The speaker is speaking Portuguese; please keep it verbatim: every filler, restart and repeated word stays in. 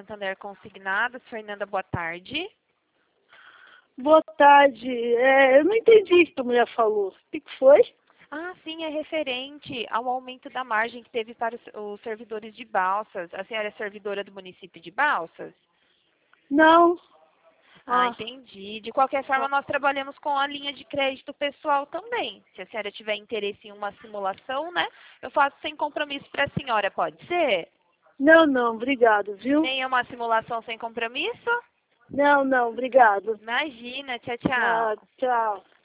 Santander Consignados. Fernanda, boa tarde. Boa tarde. É, eu não entendi o que a mulher falou. O que que foi? Ah, sim, é referente ao aumento da margem que teve para os, os servidores de Balsas. A senhora é servidora do município de Balsas? Não. Ah, Ah, entendi. De qualquer forma, nós trabalhamos com a linha de crédito pessoal também. Se a senhora tiver interesse em uma simulação, né? Eu faço sem compromisso para a senhora, pode ser? não, não, obrigado, viu? Nem uma simulação sem compromisso? Não, não, obrigado. Imagina, tchau, tchau. Ah, tchau.